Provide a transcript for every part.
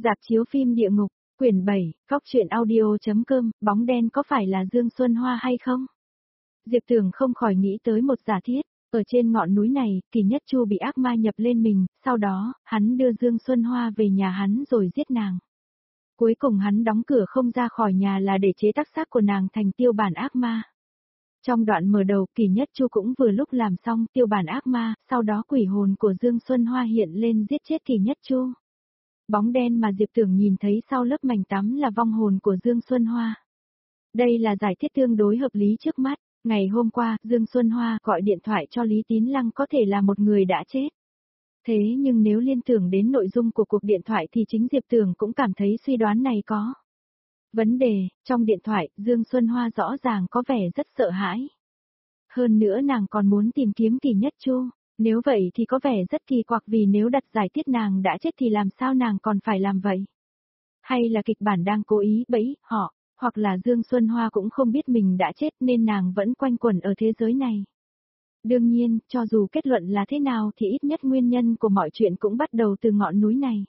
Rạp chiếu phim Địa Ngục, quyển 7, Cóc truyện audio.com, bóng đen có phải là Dương Xuân Hoa hay không? Diệp Tường không khỏi nghĩ tới một giả thiết, ở trên ngọn núi này, Kỳ Nhất Chu bị ác ma nhập lên mình, sau đó, hắn đưa Dương Xuân Hoa về nhà hắn rồi giết nàng. Cuối cùng hắn đóng cửa không ra khỏi nhà là để chế tác xác của nàng thành tiêu bản ác ma. Trong đoạn mở đầu, Kỳ Nhất Chu cũng vừa lúc làm xong tiêu bản ác ma, sau đó quỷ hồn của Dương Xuân Hoa hiện lên giết chết Kỳ Nhất Chu. Bóng đen mà Diệp Tường nhìn thấy sau lớp mảnh tắm là vong hồn của Dương Xuân Hoa. Đây là giải thiết tương đối hợp lý trước mắt. Ngày hôm qua, Dương Xuân Hoa gọi điện thoại cho Lý Tín Lăng có thể là một người đã chết. Thế nhưng nếu liên tưởng đến nội dung của cuộc điện thoại thì chính Diệp Tường cũng cảm thấy suy đoán này có vấn đề. Trong điện thoại, Dương Xuân Hoa rõ ràng có vẻ rất sợ hãi. Hơn nữa nàng còn muốn tìm kiếm Kỳ Nhất Chu. Nếu vậy thì có vẻ rất kỳ quặc vì nếu đặt giải thiết nàng đã chết thì làm sao nàng còn phải làm vậy? Hay là kịch bản đang cố ý bẫy họ, hoặc là Dương Xuân Hoa cũng không biết mình đã chết nên nàng vẫn quanh quẩn ở thế giới này. Đương nhiên, cho dù kết luận là thế nào thì ít nhất nguyên nhân của mọi chuyện cũng bắt đầu từ ngọn núi này.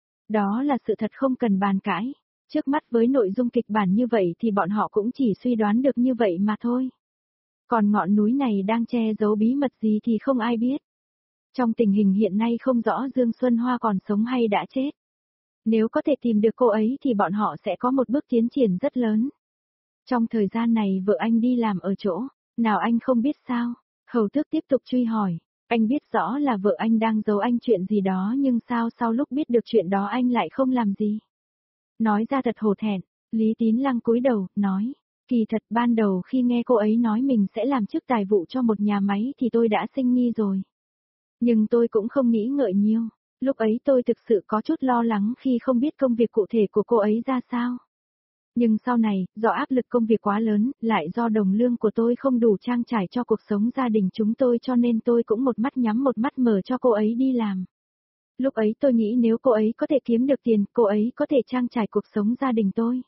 Đó là sự thật không cần bàn cãi. Trước mắt với nội dung kịch bản như vậy thì bọn họ cũng chỉ suy đoán được như vậy mà thôi. Còn ngọn núi này đang che giấu bí mật gì thì không ai biết. Trong tình hình hiện nay không rõ Dương Xuân Hoa còn sống hay đã chết. Nếu có thể tìm được cô ấy thì bọn họ sẽ có một bước tiến triển rất lớn. Trong thời gian này vợ anh đi làm ở chỗ, nào anh không biết sao? Hầu Tước tiếp tục truy hỏi, anh biết rõ là vợ anh đang giấu anh chuyện gì đó nhưng sao sau lúc biết được chuyện đó anh lại không làm gì? Nói ra thật hổ thẹn, Lý Tín Lăng cúi đầu, nói, kỳ thật ban đầu khi nghe cô ấy nói mình sẽ làm chức tài vụ cho một nhà máy thì tôi đã sinh nghi rồi. Nhưng tôi cũng không nghĩ ngợi nhiều. Lúc ấy tôi thực sự có chút lo lắng khi không biết công việc cụ thể của cô ấy ra sao. Nhưng sau này, do áp lực công việc quá lớn, lại do đồng lương của tôi không đủ trang trải cho cuộc sống gia đình chúng tôi cho nên tôi cũng một mắt nhắm một mắt mở cho cô ấy đi làm. Lúc ấy tôi nghĩ nếu cô ấy có thể kiếm được tiền, cô ấy có thể trang trải cuộc sống gia đình tôi.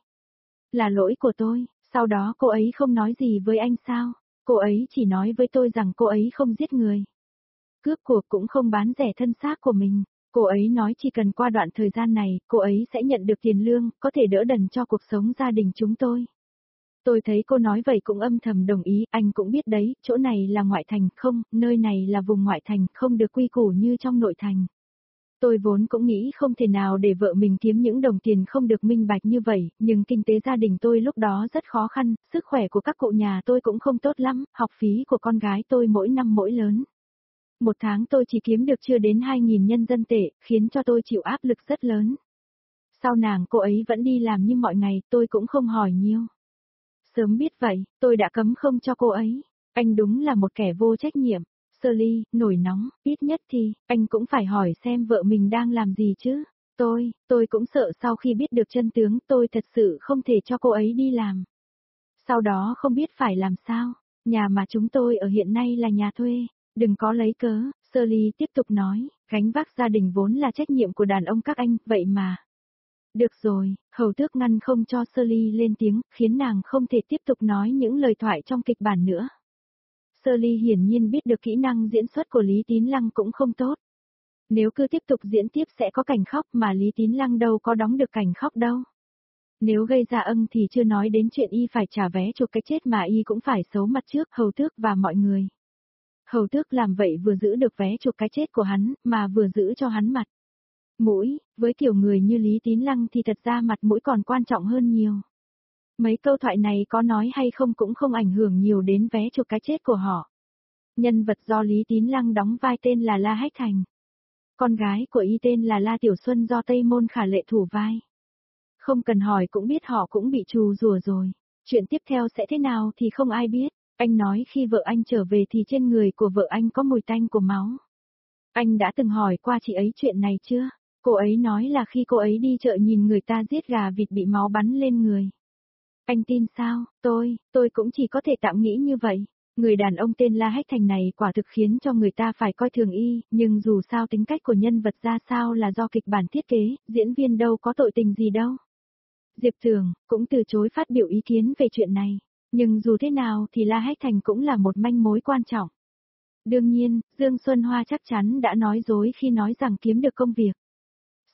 Là lỗi của tôi, sau đó cô ấy không nói gì với anh sao? Cô ấy chỉ nói với tôi rằng cô ấy không giết người. Cướp của cũng không bán rẻ thân xác của mình. Cô ấy nói chỉ cần qua đoạn thời gian này, cô ấy sẽ nhận được tiền lương, có thể đỡ đần cho cuộc sống gia đình chúng tôi. Tôi thấy cô nói vậy cũng âm thầm đồng ý, anh cũng biết đấy, chỗ này là ngoại thành, không, nơi này là vùng ngoại thành, không được quy củ như trong nội thành. Tôi vốn cũng nghĩ không thể nào để vợ mình kiếm những đồng tiền không được minh bạch như vậy, nhưng kinh tế gia đình tôi lúc đó rất khó khăn, sức khỏe của các cụ nhà tôi cũng không tốt lắm, học phí của con gái tôi mỗi năm mỗi lớn. Một tháng tôi chỉ kiếm được chưa đến 2.000 nhân dân tệ, khiến cho tôi chịu áp lực rất lớn. Sau nàng cô ấy vẫn đi làm như mọi ngày, tôi cũng không hỏi nhiều. Sớm biết vậy, tôi đã cấm không cho cô ấy. Anh đúng là một kẻ vô trách nhiệm. Shirley, nổi nóng, ít nhất thì, anh cũng phải hỏi xem vợ mình đang làm gì chứ. Tôi cũng sợ sau khi biết được chân tướng tôi thật sự không thể cho cô ấy đi làm. Sau đó không biết phải làm sao, nhà mà chúng tôi ở hiện nay là nhà thuê. Đừng có lấy cớ, Shirley tiếp tục nói, gánh vác gia đình vốn là trách nhiệm của đàn ông các anh, vậy mà. Được rồi, Hầu Tước ngăn không cho Shirley lên tiếng, khiến nàng không thể tiếp tục nói những lời thoại trong kịch bản nữa. Shirley hiển nhiên biết được kỹ năng diễn xuất của Lý Tín Lăng cũng không tốt. Nếu cứ tiếp tục diễn tiếp sẽ có cảnh khóc mà Lý Tín Lăng đâu có đóng được cảnh khóc đâu. Nếu gây ra thì chưa nói đến chuyện y phải trả vé chuộc cái chết mà y cũng phải xấu mặt trước Hầu Tước và mọi người. Hầu Tước làm vậy vừa giữ được vé chuộc cái chết của hắn, mà vừa giữ cho hắn mặt mũi, với kiểu người như Lý Tín Lăng thì thật ra mặt mũi còn quan trọng hơn nhiều. Mấy câu thoại này có nói hay không cũng không ảnh hưởng nhiều đến vé chuộc cái chết của họ. Nhân vật do Lý Tín Lăng đóng vai tên là La Hách Thành. Con gái của y tên là La Tiểu Xuân do Tây Môn Khả Lệ thủ vai. Không cần hỏi cũng biết họ cũng bị trù rủa rồi. Chuyện tiếp theo sẽ thế nào thì không ai biết. Anh nói khi vợ anh trở về thì trên người của vợ anh có mùi tanh của máu. Anh đã từng hỏi qua chị ấy chuyện này chưa? Cô ấy nói là khi cô ấy đi chợ nhìn người ta giết gà vịt bị máu bắn lên người. Anh tin sao? Tôi cũng chỉ có thể tạm nghĩ như vậy. Người đàn ông tên La Hách Thành này quả thực khiến cho người ta phải coi thường y, nhưng dù sao tính cách của nhân vật ra sao là do kịch bản thiết kế, diễn viên đâu có tội tình gì đâu. Diệp Tường cũng từ chối phát biểu ý kiến về chuyện này. Nhưng dù thế nào thì La Hách Thành cũng là một manh mối quan trọng. Đương nhiên, Dương Xuân Hoa chắc chắn đã nói dối khi nói rằng kiếm được công việc.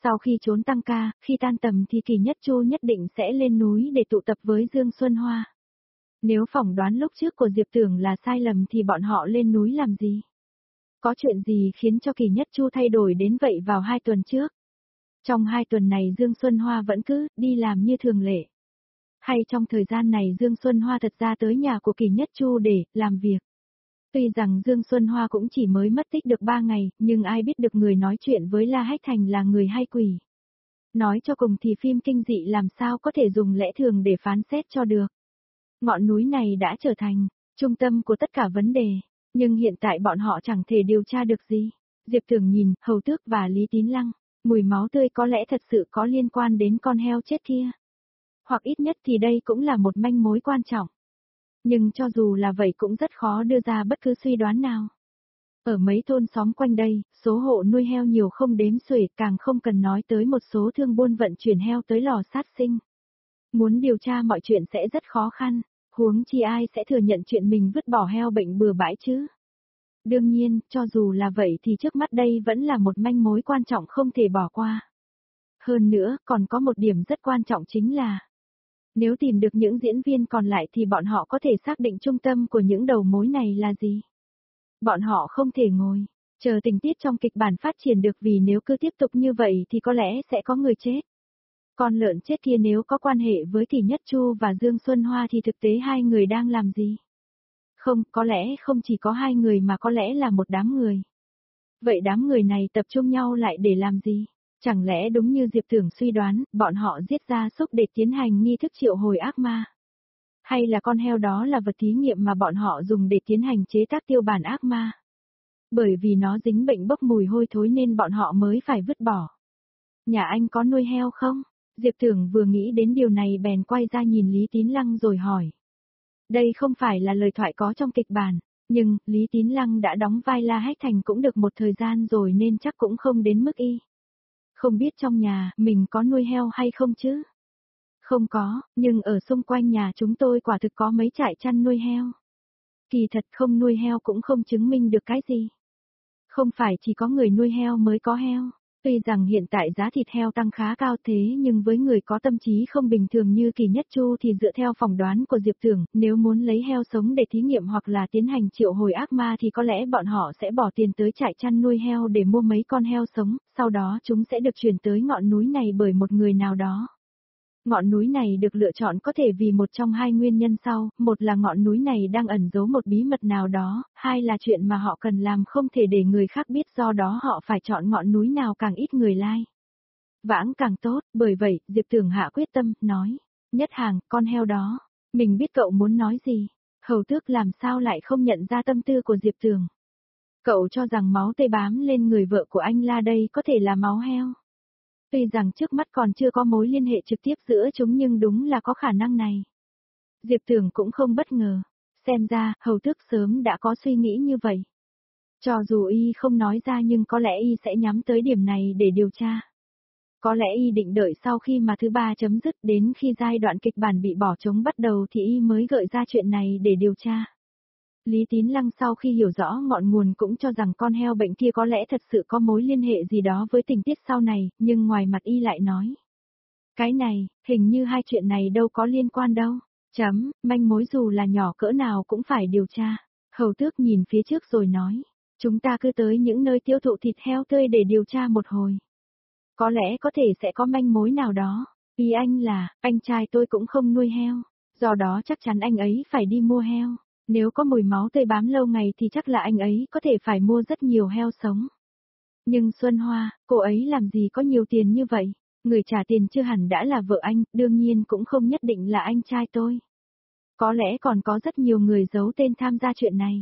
Sau khi trốn tăng ca, khi tan tầm thì Kỳ Nhất Chu nhất định sẽ lên núi để tụ tập với Dương Xuân Hoa. Nếu phỏng đoán lúc trước của Diệp Tưởng là sai lầm thì bọn họ lên núi làm gì? Có chuyện gì khiến cho Kỳ Nhất Chu thay đổi đến vậy vào 2 tuần trước? Trong 2 tuần này Dương Xuân Hoa vẫn cứ đi làm như thường lệ. Hay trong thời gian này Dương Xuân Hoa thật ra tới nhà của Kỳ Nhất Chu để làm việc. Tuy rằng Dương Xuân Hoa cũng chỉ mới mất tích được 3 ngày, nhưng ai biết được người nói chuyện với La Hách Thành là người hay quỷ. Nói cho cùng thì phim kinh dị làm sao có thể dùng lẽ thường để phán xét cho được. Ngọn núi này đã trở thành trung tâm của tất cả vấn đề, nhưng hiện tại bọn họ chẳng thể điều tra được gì. Diệp Tưởng nhìn Hầu Tước và Lý Tín Lăng, mùi máu tươi có lẽ thật sự có liên quan đến con heo chết kia. Hoặc ít nhất thì đây cũng là một manh mối quan trọng. Nhưng cho dù là vậy cũng rất khó đưa ra bất cứ suy đoán nào. Ở mấy thôn xóm quanh đây, số hộ nuôi heo nhiều không đếm xuể, càng không cần nói tới một số thương buôn vận chuyển heo tới lò sát sinh. Muốn điều tra mọi chuyện sẽ rất khó khăn, huống chi ai sẽ thừa nhận chuyện mình vứt bỏ heo bệnh bừa bãi chứ. Đương nhiên, cho dù là vậy thì trước mắt đây vẫn là một manh mối quan trọng không thể bỏ qua. Hơn nữa, còn có một điểm rất quan trọng chính là nếu tìm được những diễn viên còn lại thì bọn họ có thể xác định trung tâm của những đầu mối này là gì. Bọn họ không thể ngồi, chờ tình tiết trong kịch bản phát triển được vì nếu cứ tiếp tục như vậy thì có lẽ sẽ có người chết. Con lợn chết kia nếu có quan hệ với Kỳ Nhất Chu và Dương Xuân Hoa thì thực tế hai người đang làm gì? Không, có lẽ không chỉ có hai người mà có lẽ là một đám người. Vậy đám người này tập trung nhau lại để làm gì? Chẳng lẽ đúng như Diệp Tưởng suy đoán, bọn họ giết gia súc để tiến hành nghi thức triệu hồi ác ma? Hay là con heo đó là vật thí nghiệm mà bọn họ dùng để tiến hành chế tác tiêu bản ác ma? Bởi vì nó dính bệnh bốc mùi hôi thối nên bọn họ mới phải vứt bỏ. Nhà anh có nuôi heo không? Diệp Tưởng vừa nghĩ đến điều này bèn quay ra nhìn Lý Tín Lăng rồi hỏi. Đây không phải là lời thoại có trong kịch bản, nhưng Lý Tín Lăng đã đóng vai La Hách Thành cũng được một thời gian rồi nên chắc cũng không đến mức y. Không biết trong nhà mình có nuôi heo hay không chứ? Không có, nhưng ở xung quanh nhà chúng tôi quả thực có mấy trại chăn nuôi heo. Kỳ thật không nuôi heo cũng không chứng minh được cái gì. Không phải chỉ có người nuôi heo mới có heo. Tuy rằng hiện tại giá thịt heo tăng khá cao thế nhưng với người có tâm trí không bình thường như Kỳ Nhất Chu thì dựa theo phỏng đoán của Diệp Tưởng, nếu muốn lấy heo sống để thí nghiệm hoặc là tiến hành triệu hồi ác ma thì có lẽ bọn họ sẽ bỏ tiền tới trại chăn nuôi heo để mua mấy con heo sống, sau đó chúng sẽ được chuyển tới ngọn núi này bởi một người nào đó. Ngọn núi này được lựa chọn có thể vì một trong hai nguyên nhân sau, một là ngọn núi này đang ẩn giấu một bí mật nào đó, hai là chuyện mà họ cần làm không thể để người khác biết do đó họ phải chọn ngọn núi nào càng ít người like. Vãng càng tốt, bởi vậy, Diệp Tưởng hạ quyết tâm, nói. Nhất Hàng, con heo đó, mình biết cậu muốn nói gì. Hầu Tước làm sao lại không nhận ra tâm tư của Diệp Tưởng. Cậu cho rằng máu tươi bám lên người vợ của anh La đây có thể là máu heo. Tuy rằng trước mắt còn chưa có mối liên hệ trực tiếp giữa chúng nhưng đúng là có khả năng này. Diệp Tưởng cũng không bất ngờ. Xem ra, Hầu Tước sớm đã có suy nghĩ như vậy. Cho dù y không nói ra nhưng có lẽ y sẽ nhắm tới điểm này để điều tra. Có lẽ y định đợi sau khi mà thứ ba chấm dứt đến khi giai đoạn kịch bản bị bỏ trống bắt đầu thì y mới gợi ra chuyện này để điều tra. Lý Tín Lăng sau khi hiểu rõ ngọn nguồn cũng cho rằng con heo bệnh kia có lẽ thật sự có mối liên hệ gì đó với tình tiết sau này, nhưng ngoài mặt y lại nói. Cái này, hình như hai chuyện này đâu có liên quan đâu. Manh mối dù là nhỏ cỡ nào cũng phải điều tra. Hầu Tước nhìn phía trước rồi nói. Chúng ta cứ tới những nơi tiêu thụ thịt heo tươi để điều tra một hồi. Có lẽ có thể sẽ có manh mối nào đó. Ý anh là, anh trai tôi cũng không nuôi heo. Do đó chắc chắn anh ấy phải đi mua heo. Nếu có mùi máu tươi bám lâu ngày thì chắc là anh ấy có thể phải mua rất nhiều heo sống. Nhưng Xuân Hoa, cô ấy làm gì có nhiều tiền như vậy? Người trả tiền chưa hẳn đã là vợ anh, đương nhiên cũng không nhất định là anh trai tôi. Có lẽ còn có rất nhiều người giấu tên tham gia chuyện này.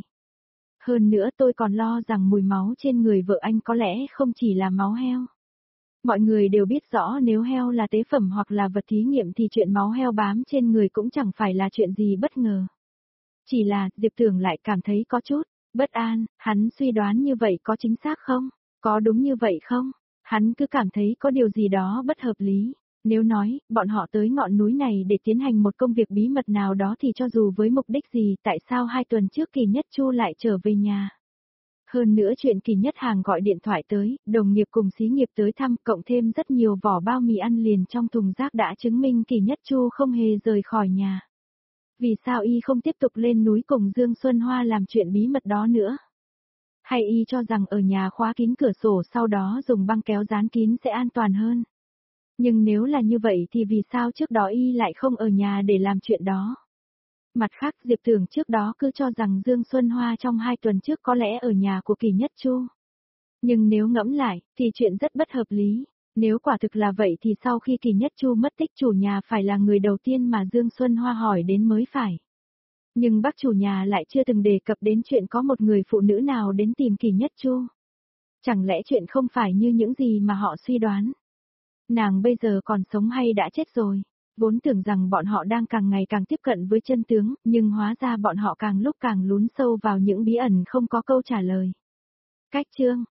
Hơn nữa tôi còn lo rằng mùi máu trên người vợ anh có lẽ không chỉ là máu heo. Mọi người đều biết rõ nếu heo là tế phẩm hoặc là vật thí nghiệm thì chuyện máu heo bám trên người cũng chẳng phải là chuyện gì bất ngờ. Chỉ là, Diệp Tưởng lại cảm thấy có chút bất an, hắn suy đoán như vậy có chính xác không? Có đúng như vậy không? Hắn cứ cảm thấy có điều gì đó bất hợp lý. Nếu nói, bọn họ tới ngọn núi này để tiến hành một công việc bí mật nào đó thì cho dù với mục đích gì, tại sao 2 tuần trước Kỳ Nhất Chu lại trở về nhà? Hơn nữa chuyện Kỳ Nhất Hàng gọi điện thoại tới, đồng nghiệp cùng xí nghiệp tới thăm, cộng thêm rất nhiều vỏ bao mì ăn liền trong thùng rác đã chứng minh Kỳ Nhất Chu không hề rời khỏi nhà. Vì sao y không tiếp tục lên núi cùng Dương Xuân Hoa làm chuyện bí mật đó nữa? Hay y cho rằng ở nhà khóa kín cửa sổ sau đó dùng băng kéo dán kín sẽ an toàn hơn? Nhưng nếu là như vậy thì vì sao trước đó y lại không ở nhà để làm chuyện đó? Mặt khác Diệp Thường trước đó cứ cho rằng Dương Xuân Hoa trong 2 tuần trước có lẽ ở nhà của Kỳ Nhất Chu. Nhưng nếu ngẫm lại, thì chuyện rất bất hợp lý. Nếu quả thực là vậy thì sau khi Kỳ Nhất Chu mất tích chủ nhà phải là người đầu tiên mà Dương Xuân Hoa hỏi đến mới phải. Nhưng bác chủ nhà lại chưa từng đề cập đến chuyện có một người phụ nữ nào đến tìm Kỳ Nhất Chu. Chẳng lẽ chuyện không phải như những gì mà họ suy đoán? Nàng bây giờ còn sống hay đã chết rồi? Vốn tưởng rằng bọn họ đang càng ngày càng tiếp cận với chân tướng, nhưng hóa ra bọn họ càng lúc càng lún sâu vào những bí ẩn không có câu trả lời. Cách chương